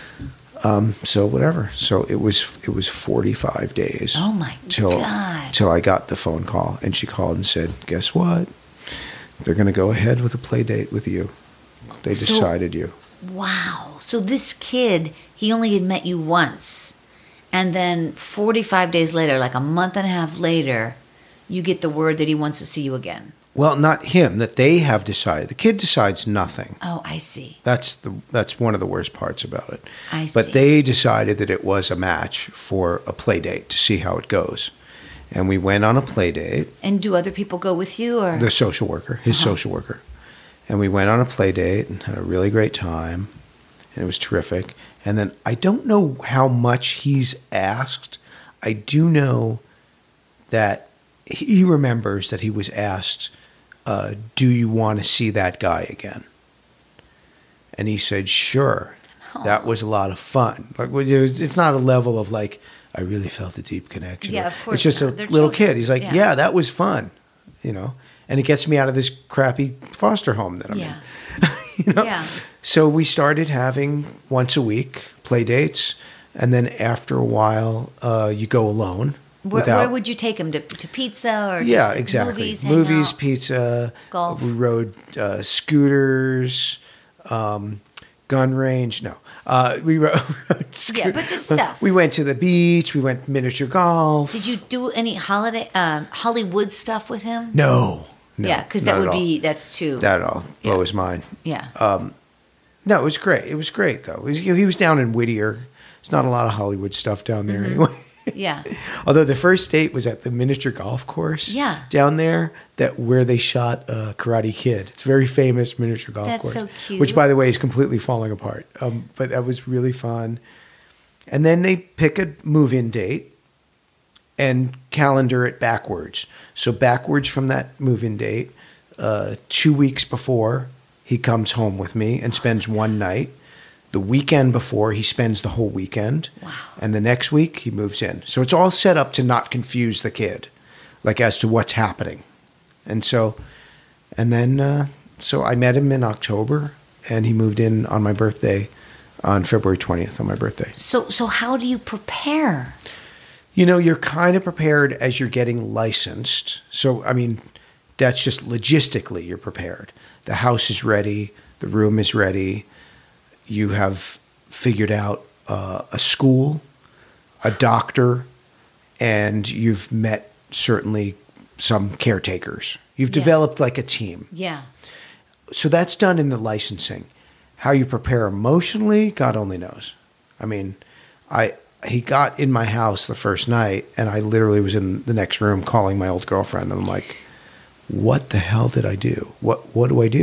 So whatever. So it was 45 days. Oh my God. Till I got the phone call, and she called and said, guess what? They're going to go ahead with a play date with you. They decided you. Wow. So this kid, he only had met you once. And then 45 days later, like a month and a half later, you get the word that he wants to see you again. Well, not him, that they have decided. The kid decides nothing. Oh, I see. That's one of the worst parts about it. I see. But they decided that it was a match for a play date to see how it goes. And we went on a play date. And do other people go with you, or The social worker, his social worker. And we went on a play date and had a really great time. And it was terrific. And then I don't know how much he's asked. I do know that he remembers that he was asked, do you want to see that guy again? And he said, sure. That was a lot of fun. Like, it's not a level of like, I really felt a deep connection. Yeah, of course It's just not. a They're little children. kid. He's like, yeah, that was fun, And it gets me out of this crappy foster home that I'm Yeah. in. Yeah. So we started having once a week play dates, and then after a while, you go alone. Where would you take him to pizza or Yeah, just exactly. movies, hang Movies, out? pizza. Golf. We rode scooters, gun range. No, we rode. Yeah, but just stuff. We went to the beach. We went miniature golf. Did you do any Hollywood stuff with him? No. Yeah, because not that would at all. be that's too. That at all blow his mind. Yeah. No, it was great. It was great though. He was down in Whittier. There's not a lot of Hollywood stuff down there anyway. Yeah. Although the first date was at the miniature golf course down there where they shot Karate Kid. It's a very famous miniature golf That's course. so cute. Which, by the way, is completely falling apart. But that was really fun. And then they pick a move-in date and calendar it backwards. So backwards from that move-in date, 2 weeks before, he comes home with me and spends one night. The weekend before, he spends the whole weekend. Wow. And the next week, he moves in. So it's all set up to not confuse the kid, like as to what's happening. So I met him in October, and he moved in on my birthday on February 20th, on my birthday. So how do you prepare? You're kind of prepared as you're getting licensed. So, I mean, that's just logistically you're prepared. The house is ready. The room is ready. You have figured out a school, a doctor, and you've met certainly some caretakers. You've developed like a team. Yeah. So that's done in the licensing. How you prepare emotionally, God only knows. I mean, he got in my house the first night, and I literally was in the next room calling my old girlfriend, and I'm like, what the hell did I do? What do I do?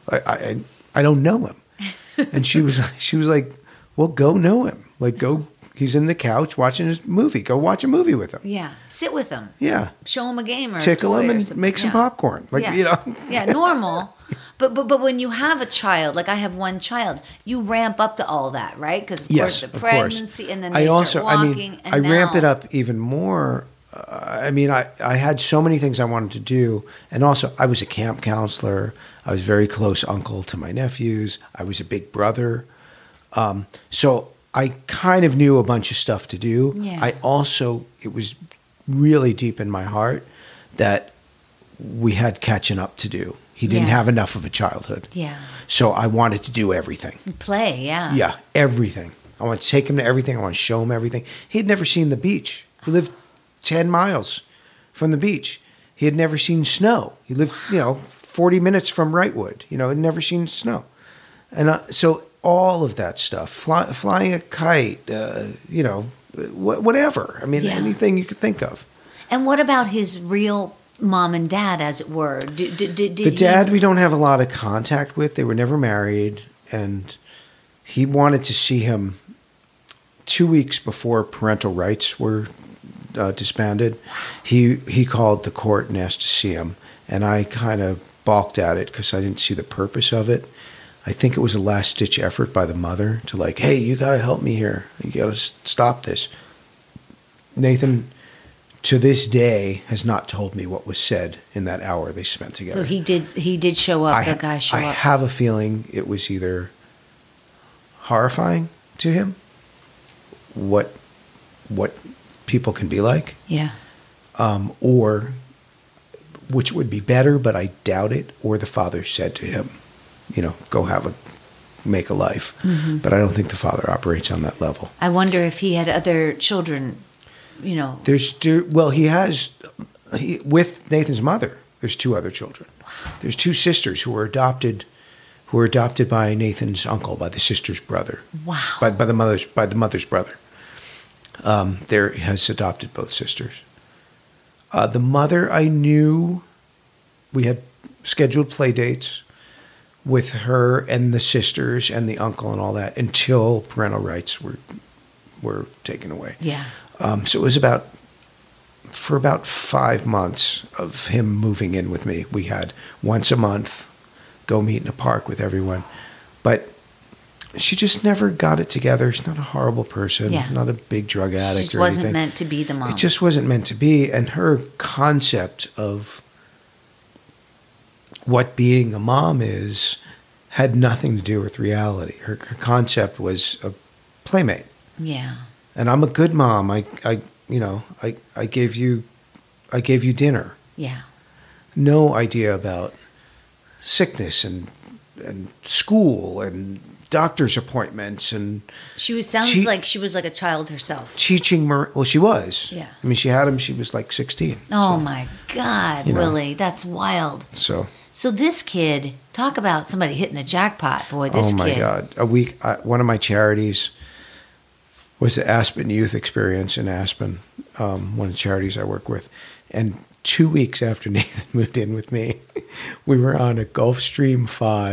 I don't know him. And she was like, well, go know him. Like, go. He's in the couch watching his movie. Go watch a movie with him. Yeah. Sit with him. Yeah. Show him a game or tickle a toy him or and something. make some popcorn. Like, Yeah, normal. But when you have a child, like I have one child, you ramp up to all that, right? Because of course the pregnancy and then they start walking. I ramp it up even more. I had so many things I wanted to do, and also I was a camp counselor. I was very close uncle to my nephews. I was a big brother, so I kind of knew a bunch of stuff to do. Yeah. It was really deep in my heart that we had catching up to do. He didn't have enough of a childhood. Yeah. So I wanted to do everything. Play, yeah. Yeah, everything. I want to take him to everything. I want to show him everything. He had never seen the beach. He lived 10 miles from the beach. He had never seen snow. He lived, 40 minutes from Wrightwood. Had never seen snow. And so all of that stuff, flying a kite, whatever. I mean, anything you could think of. And what about his real mom and dad, as it were? The dad we don't have a lot of contact with. They were never married, and he wanted to see him 2 weeks before parental rights were disbanded. He called the court and asked to see him, and I kind of balked at it because I didn't see the purpose of it. I think it was a last-ditch effort by the mother to like, hey, you got to help me here. You got to stop this. Nathan, to this day, has not told me what was said in that hour they spent together. So he did show up. The guy showed up. I have a feeling it was either horrifying to him, what people can be like, or which would be better, but I doubt it. Or the father said to him, go make a life. Mm-hmm. But I don't think the father operates on that level. I wonder if he had other children. He has with Nathan's mother. There's 2 other children. Wow. There's 2 sisters who were adopted by Nathan's uncle, by the sister's brother. Wow. By the mother's brother. There has adopted both sisters. The mother I knew, we had scheduled play dates with her and the sisters and the uncle and all that until parental rights were taken away. Yeah. So it was for about 5 months of him moving in with me. We had once a month go meet in a park with everyone. But she just never got it together. She's not a horrible person, not a big drug addict or anything. She just wasn't meant to be the mom. It just wasn't meant to be. And her concept of what being a mom is had nothing to do with reality. Her concept was a playmate. Yeah. And I'm a good mom. I gave you dinner. Yeah. No idea about sickness and school and doctor's appointments and. Sounds like she was like a child herself. Teaching. Well, she was. Yeah. I mean, she had him. She was like 16. Oh my God, Willie, that's wild. So this kid, talk about somebody hitting the jackpot, boy. This kid. Oh my God, one of my charities was the Aspen Youth Experience in Aspen, one of the charities I work with. And 2 weeks after Nathan moved in with me, we were on a Gulfstream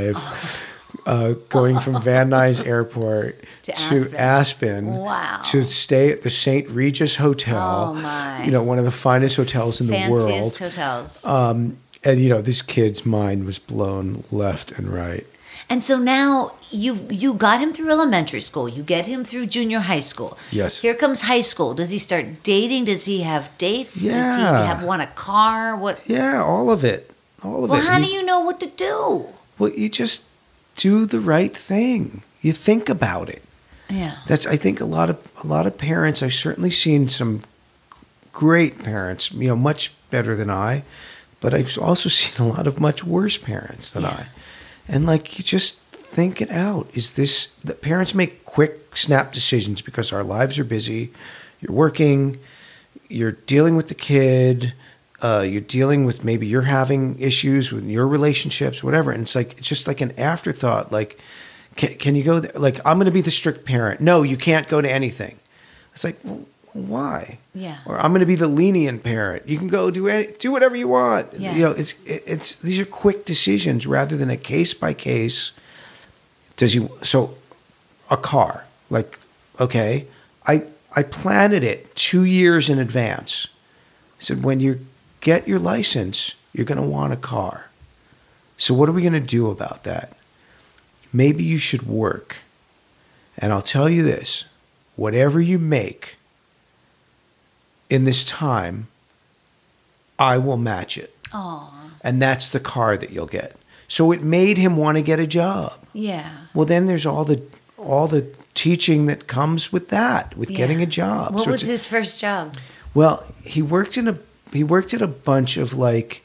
5 going from Van Nuys Airport to Aspen to stay at the St. Regis Hotel, oh my. One of the finest hotels in the world. Fanciest hotels. And, this kid's mind was blown left and right. And so now you got him through elementary school. You get him through junior high school. Yes. Here comes high school. Does he start dating? Does he have dates? Yeah. Does he want a car? What? Yeah, all of it. Well, how do you know what to do? Well, you just do the right thing. You think about it. Yeah. I think a lot of parents. I've certainly seen some great parents, much better than I, but I've also seen a lot of much worse parents than I. And you just think it out. The parents make quick snap decisions because our lives are busy. You're working, you're dealing with the kid, you're dealing with maybe you're having issues with your relationships, whatever. And it's just like an afterthought. Can you go there? I'm going to be the strict parent. No, you can't go to anything. It's like, well, Why? Yeah. Or I'm going to be the lenient parent. You can go do whatever you want. Yeah. You know, it's these are quick decisions rather than a case by case. So a car, like, okay, I planted it 2 years in advance. I said, when you get your license, you're going to want a car. So what are we going to do about that? Maybe you should work. And I'll tell you this, whatever you make in this time, I will match it. Oh. And that's the car that you'll get. So it made him want to get a job. Yeah. Well, then there's all the teaching that comes with that, with getting a job. What was his first job? Well, he worked at a bunch of like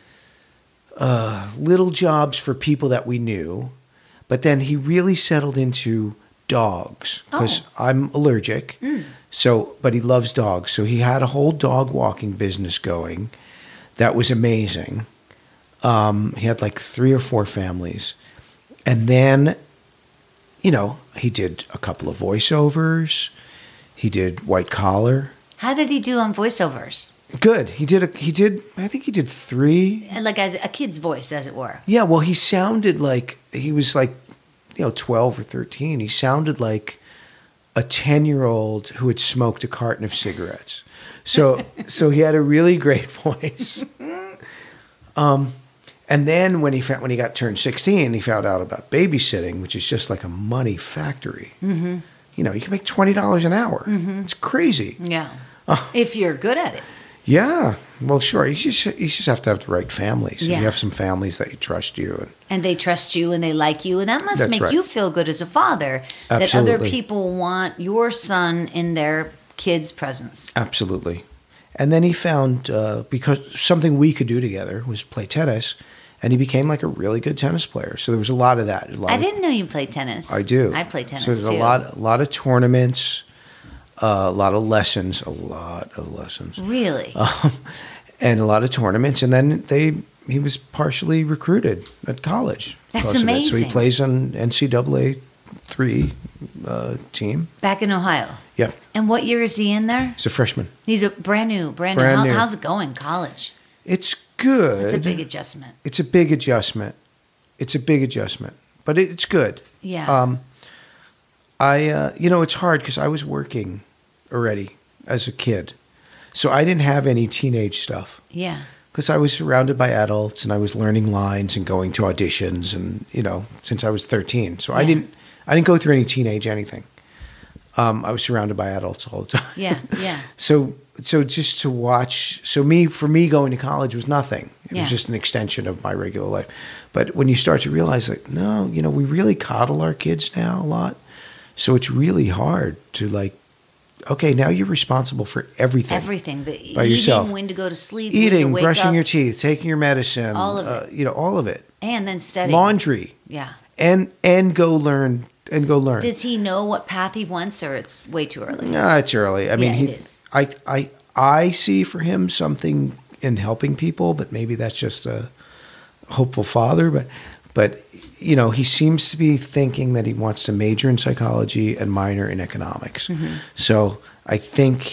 little jobs for people that we knew, but then he really settled into dogs because I'm allergic. So, but he loves dogs. So he had a whole dog walking business going. That was amazing. He had like 3 or 4 families. And then, you know, he did a couple of voiceovers. He did white collar. How did he do on voiceovers? Good. I think he did 3. Like as a kid's voice, as it were. Yeah, well, he sounded like, he was like, 12 or 13. He sounded like a 10-year-old who had smoked a carton of cigarettes. So he had a really great voice. And then when he got turned 16, he found out about babysitting, which is just like a money factory. Mm-hmm. You know, you can make $20 an hour. Mm-hmm. It's crazy. Yeah. If you're good at it. Yeah. Well, sure. You just have to have the right families. Yeah. You have some families that trust you. And they trust you and they like you. And that must That's make right. you feel good as a father. Absolutely. That other people want your son in their kid's presence. Absolutely. And then he found, because something we could do together was play tennis, and he became like a really good tennis player. So there was a lot of that. I didn't know you played tennis. I do. I play tennis so there's too. a lot of tournaments, a lot of lessons. Really? And a lot of tournaments. And then he was partially recruited at college. That's because of it. amazing. So he plays on NCAA 3 team. Back in Ohio? Yeah. And what year is he in there? He's a freshman. He's a brand new. Brand new. How's it going, college? It's good. It's a big adjustment. It's a big adjustment. But it's good. Yeah. It's hard because I was working already as a kid. So I didn't have any teenage stuff. Yeah. Because I was surrounded by adults and I was learning lines and going to auditions and, since I was 13. So I didn't go through any teenage anything. I was surrounded by adults all the time. Yeah, yeah. So just to watch, for me going to college was nothing. It was just an extension of my regular life. But when you start to realize like, no, we really coddle our kids now a lot. So it's really hard to like, okay, now you're responsible for everything. Everything. By yourself. When to go to sleep. Eating, when to wake brushing up. your teeth, taking your medicine. All of it. All of it. And then studying. Laundry. Yeah. And go learn. Does he know what path he wants, or it's way too early? No, it's early. I mean, it is. I see for him something in helping people, but maybe that's just a hopeful father. But he seems to be thinking that he wants to major in psychology and minor in economics. Mm-hmm. So I think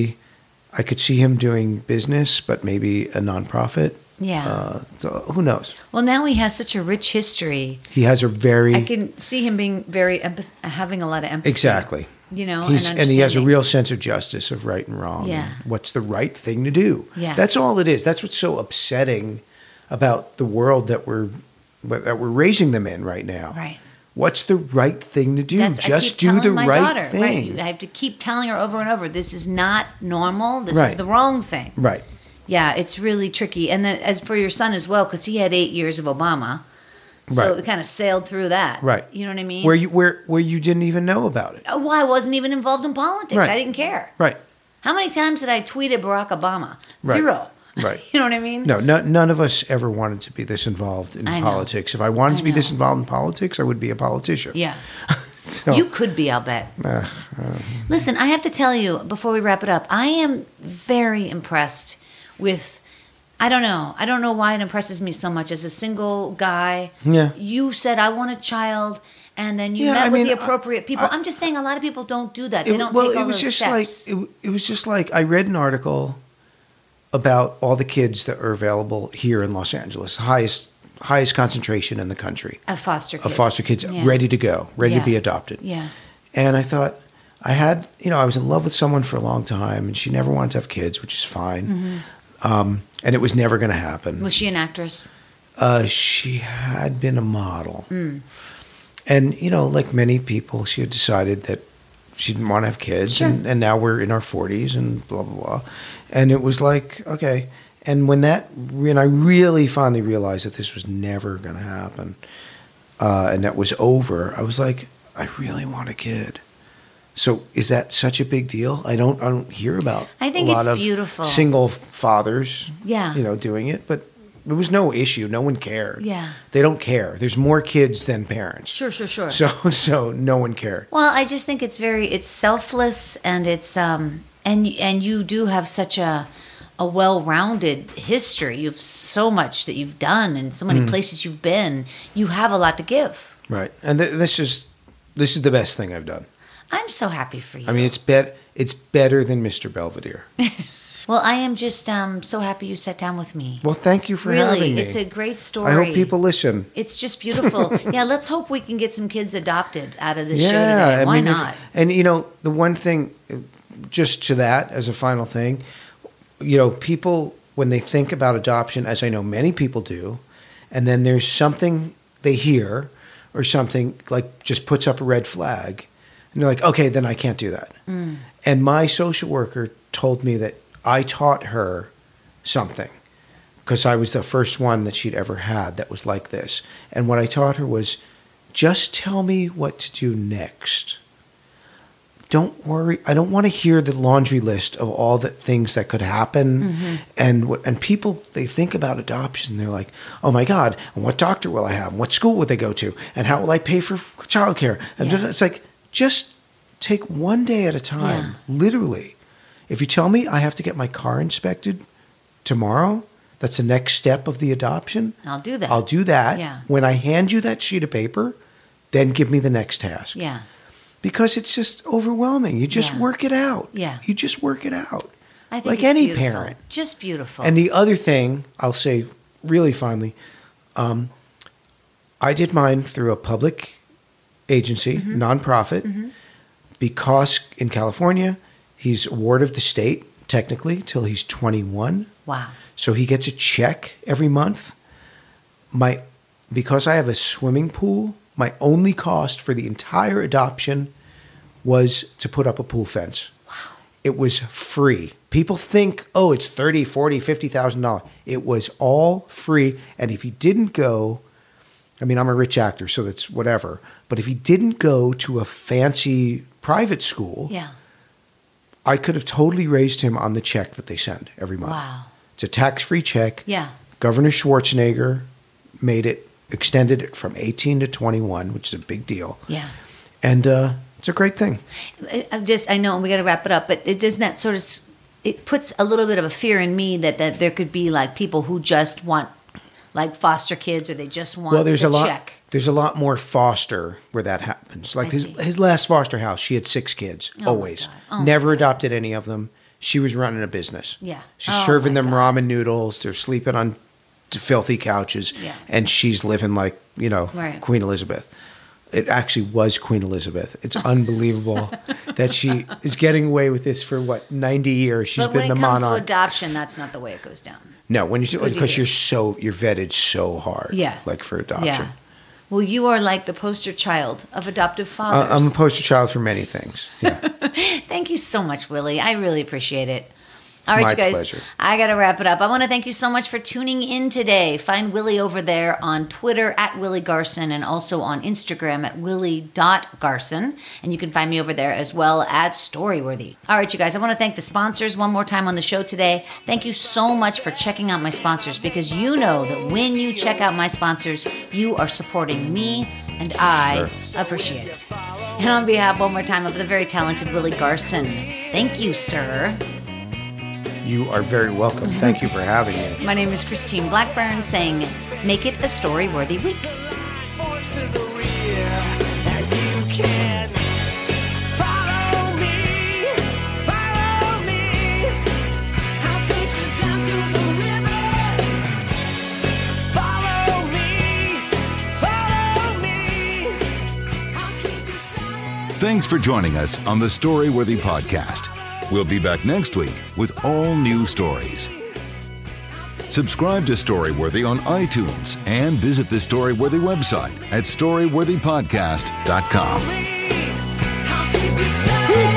I could see him doing business, but maybe a nonprofit. Yeah. So who knows? Well, now he has such a rich history. He has a very... I can see him being very having a lot of empathy. Exactly. And he has a understanding. real sense of justice, of right and wrong. Yeah. And what's the right thing to do? Yeah. That's all it is. That's what's so upsetting about the world that we're raising them in right now. Right. What's the right thing to do? Just do the right thing. Right. I have to keep telling her over and over, this is not normal. This Right. is the wrong thing. Right. Yeah, it's really tricky. And then as for your son as well, because he had 8 years of Obama. So Right. it kind of sailed through that. Right. You know what I mean? Where you didn't even know about it. Well, I wasn't even involved in politics. Right. I didn't care. Right. How many times did I tweet at Barack Obama? Right. 0. Right. You know what I mean? No, none of us ever wanted to be this involved in I know. politics. If I wanted to be this know. involved in politics, I would be a politician. Yeah. So, You could be, I'll bet. Listen, I have to tell you, before we wrap it up, I am very impressed with, I don't know why it impresses me so much as a single guy. Yeah. You said, I want a child, and then you Yeah, met I with mean, the appropriate people. I'm just saying a lot of people don't do that. They don't take all those steps. It was just like I read an article about all the kids that are available here in Los Angeles, the highest concentration in the country Of foster kids. of foster kids Yeah. ready to go, ready Yeah. to be adopted. Yeah. And I thought I was in love with someone for a long time, and she never wanted to have kids, which is fine. And it was never going to happen. Was she an actress? She had been a model. And, like many people, she had decided that she didn't want to have kids. Sure. And now we're in our 40s and blah, blah, blah. And it was like, okay. And when I really finally realized that this was never going to happen, and that was over, I was like, I really want a kid. So is that such a big deal? I don't hear about I think a lot it's of beautiful. single fathers, Yeah. doing it, but there was no issue. No one cared. Yeah. They don't care. There's more kids than parents. Sure. So no one cared. Well, I just think it's selfless, and it's and you do have such a well-rounded history. You have so much that you've done, and so many places you've been. You have a lot to give. Right. And this is the best thing I've done. I'm so happy for you. I mean, it's better than Mr. Belvedere. Well, I am just so happy you sat down with me. Well, thank you for Really, having me. it's a great story. I hope people listen. It's just beautiful. Yeah, let's hope we can get some kids adopted out of this show Yeah, today. I Why mean, not? And the one thing, just to that as a final thing, people when they think about adoption, as I know many people do, and then there's something they hear or something like just puts up a red flag, and they're like, okay, then I can't do that. And my social worker told me that I taught her something because I was the first one that she'd ever had that was like this. And what I taught her was, just tell me what to do next. Don't worry. I don't want to hear the laundry list of all the things that could happen. And people, they think about adoption. They're like, oh my God, and what doctor will I have? And what school would they go to? And how will I pay for childcare? And it's like, just take one day at a time, literally. If you tell me I have to get my car inspected tomorrow, that's the next step of the adoption. I'll do that. I'll do that. Yeah. When I hand you that sheet of paper, then give me the next task. Yeah. Because it's just overwhelming. You just work it out. Yeah. You just work it out. I think like it's any beautiful. parent. Just beautiful. And the other thing, I'll say really finally, I did mine through a public agency, nonprofit, because in California, he's a ward of the state, technically, till he's 21. Wow. So he gets a check every month. Because I have a swimming pool, my only cost for the entire adoption was to put up a pool fence. Wow. It was free. People think, oh, it's $30,000, $40,000, $50,000. It was all free. And if he didn't go, I mean, I'm a rich actor, so that's whatever. But if he didn't go to a fancy private school, I could have totally raised him on the check that they send every month. Wow. It's a tax-free check. Yeah. Governor Schwarzenegger extended it from 18 to 21, which is a big deal. Yeah. And it's a great thing. I know we got to wrap it up, but it doesn't that sort of, it puts a little bit of a fear in me that there could be like people who just want like foster kids, or they just want the check. There's a lot more foster where that happens. Like his last foster house, she had 6 kids, always. Never adopted any of them. She was running a business. Yeah. She's serving them ramen noodles. They're sleeping on filthy couches. Yeah. And she's living like, Queen Elizabeth. It actually was Queen Elizabeth. It's unbelievable that she is getting away with this for 90 years. She's been the monarch. But when it comes to adoption, that's not the way it goes down. No, because you're vetted so hard. Yeah. Like for adoption. Yeah. Well, you are like the poster child of adoptive fathers. I'm a poster child for many things. Yeah. Thank you so much, Willie. I really appreciate it. All right, My you guys, pleasure. I got to wrap it up. I want to thank you so much for tuning in today. Find Willie over there on Twitter at Willie Garson, and also on Instagram at willie.garson. And you can find me over there as well at Storyworthy. All right, you guys, I want to thank the sponsors one more time on the show today. Thank you so much for checking out my sponsors, because you know that when you check out my sponsors, you are supporting me, and I appreciate it. And on behalf, one more time, of the very talented Willie Garson, thank you, sir. You are very welcome. Thank you for having me. My name is Christine Blackburn, saying, make it a story-worthy week. Thanks for joining us on the Storyworthy Podcast. We'll be back next week with all new stories. Subscribe to Storyworthy on iTunes and visit the Storyworthy website at storyworthypodcast.com.